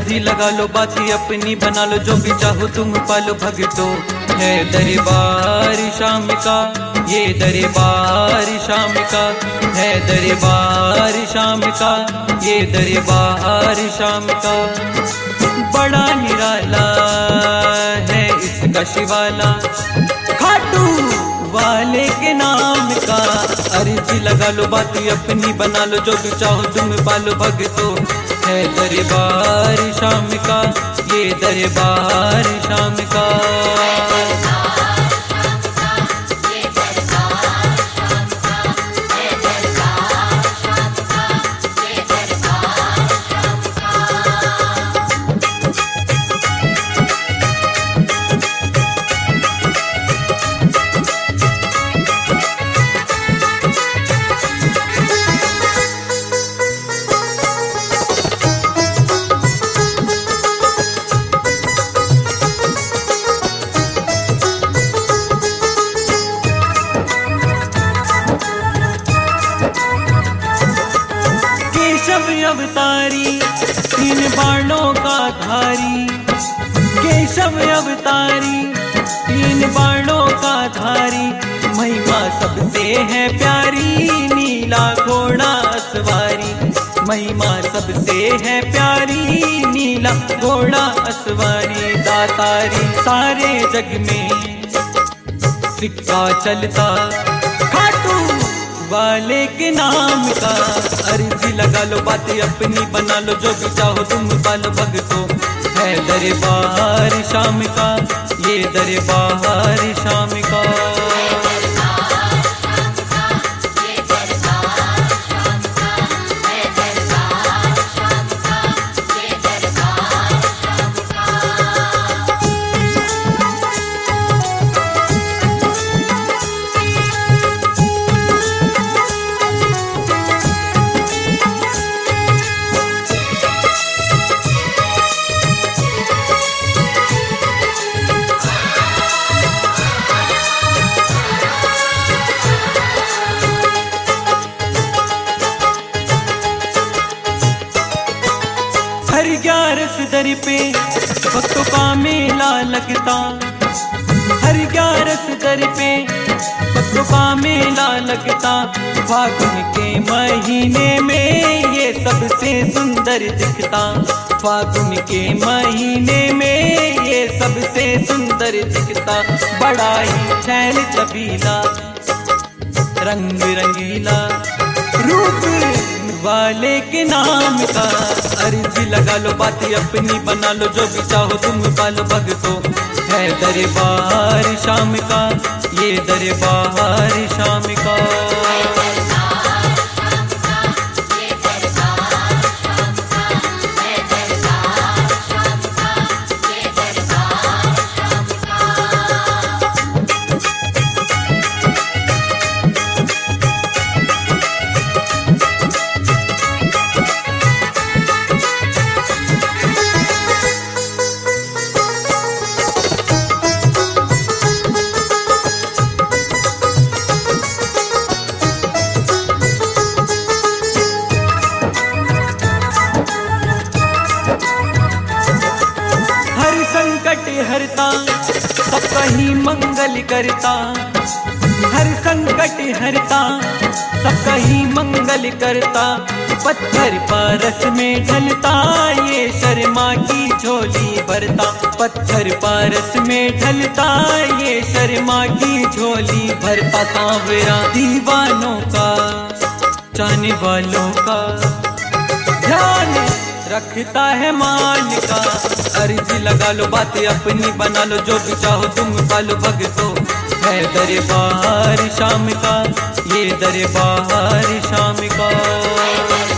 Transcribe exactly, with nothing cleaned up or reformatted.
अर्जी लगा लो बातें अपनी बना लो, जो भी चाहो तुम पालो भगतो। है दरबार शाम का, ये दरबार शाम का, है दरबार शाम का, ये दरबार शाम का। बड़ा निराला है इसका शिवाला, खाटू वाले के नाम का। अर्जी लगा लो बातें अपनी बना लो, जो भी चाहो तुम पालो भगतो। है दरबार शाम का, ये दरबार शाम का। अवतारी तीन बाणों का धारी, केशव अवतारी तीन बाणों का धारी। महिमा सबसे है प्यारी, नीला घोड़ा असवारी। महिमा सबसे है प्यारी, नीला घोड़ा असवारी। दातारी सारे जग में सिक्का चलता, खाटू वाले के नाम का। अर्जी लगा लो बातें अपनी बना लो, जो भी चाहो तुम पालो भगतो। है दरबार शाम का, ये दरबार शाम का। हर ग्यारस दर पे भक्तों का मेला लगता, हर ग्यारस दर पे भक्तों का मेला लगता। फागुन के महीने में ये सबसे सुंदर दिखता, फागुन के महीने में ये सबसे सुंदर दिखता। बड़ा ही छैल छबीला, रंग रंगीला, रूप वाले के नाम का। अर्जी लगा लो बातें अपनी बना लो, जो भी चाहो तुम पालो भगतो। है दरबार शाम का, ये दरबार शाम का। हरता सबका ही मंगल करता, हर संकट हरता सबका ही मंगल करता। पत्थर पारस में ढलता, ये शर्मा की झोली भरता। पत्थर पारस में ढलता, ये शर्मा की झोली भरता। सांवरा दीवानों का, चाहने वालों का ध्यान रखता है मान का। अर्जी लगा लो बातें अपनी बना लो, जो भी चाहो तुम पालो भगतो। है दरबार शाम का, ये दरबार शाम का।